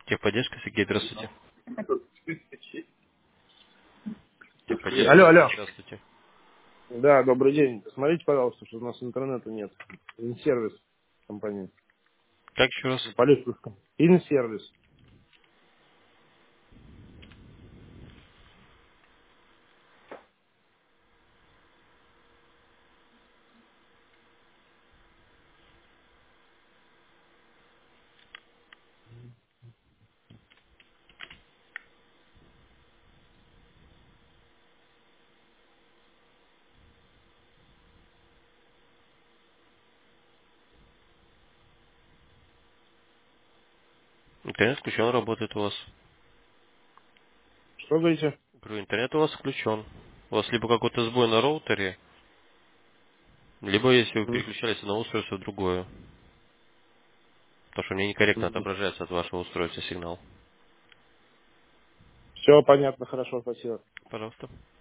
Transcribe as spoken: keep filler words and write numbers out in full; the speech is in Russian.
Техподдержка, Сергей, здравствуйте. Техподдержка, Алло, Сергей, алло. здравствуйте. Да, добрый день. Посмотрите, пожалуйста, что у нас интернета нет. Инсервис компании. Как еще раз? Полицейском. Инсервис. Интернет включен, работает у вас. Что говорите? Говорю, интернет у вас включен. У вас либо какой-то сбой на роутере, либо если вы М, переключались с одного устройства в другое. Потому что мне некорректно м. отображается от вашего устройства сигнал. Все понятно, хорошо, спасибо. Пожалуйста.